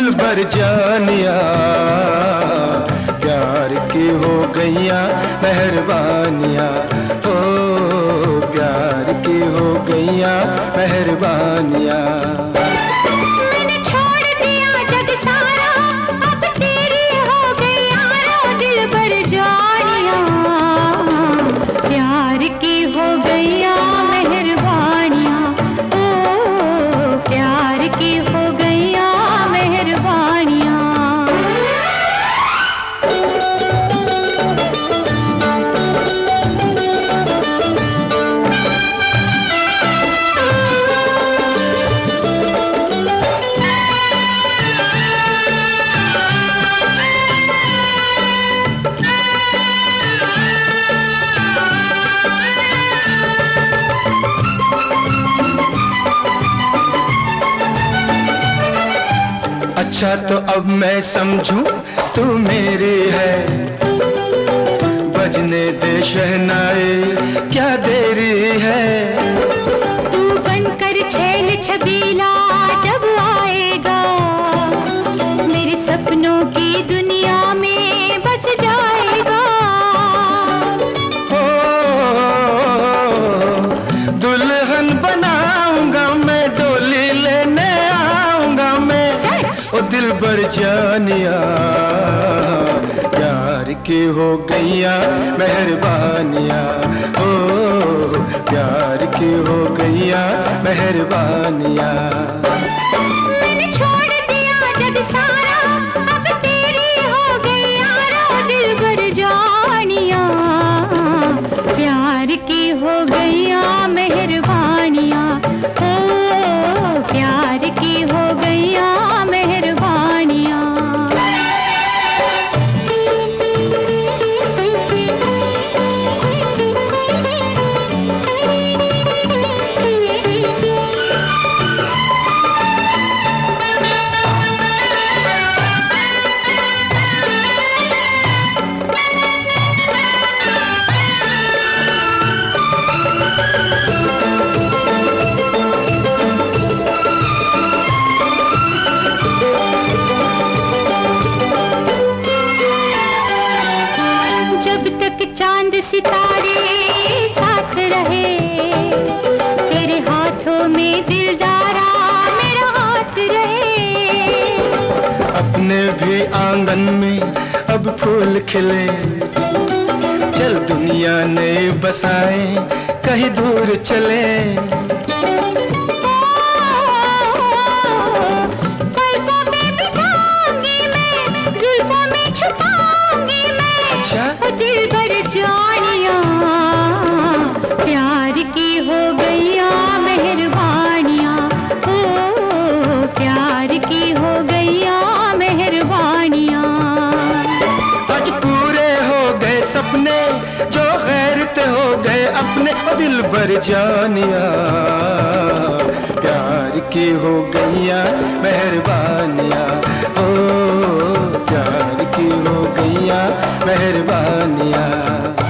दिलबर जानिया, प्यार की हो गईया मेहरबानिया, ओ प्यार की हो गईया मेहरबानिया। अच्छा तो अब मैं समझूं तू मेरी है, बजने दे शहनाई क्या देरी है। तू बनकर छैल छबीला जब आएगा, मेरे सपनों की दुनिया में बस जाएगा। ओ दुल्हन बनाऊंगा मैं, डोली लेने आऊंगा मैं, ओ दिलबर जानिया, प्यार की हो गईया मेहरबानिया, ओ प्यार की हो गईया मेहरबानिया। मैंने छोड़ दिया जग सारा, अब तेरी हो गई यारा, दिलबर जानिया, प्यार की हो गईया मेहरबानिया, ओ प्यार की हो गईया मेहरबानिया। जब तक चांद सितारे साथ रहे, तेरे हाथों में दिलदारा मेरा हाथ रहे। अपने भी आंगन में अब फूल खिले, चल दुनिया नए बसाए कहीं दूर चले। पलकों में बिठाऊंगी मैं, जुल्फों में छुपाऊंगी मैं, अच्छा दिलबर जानिया, प्यार की हो गईया मेहरबानिया, ओ प्यार की हो गईया मेहरबानिया। आज पूरे हो गए सपने जो गैरत हो गए अपने, ओ दिलबर जानिया, प्यार की हो गईया मेहरबानिया, ओ प्यार की हो गईया मेहरबानिया।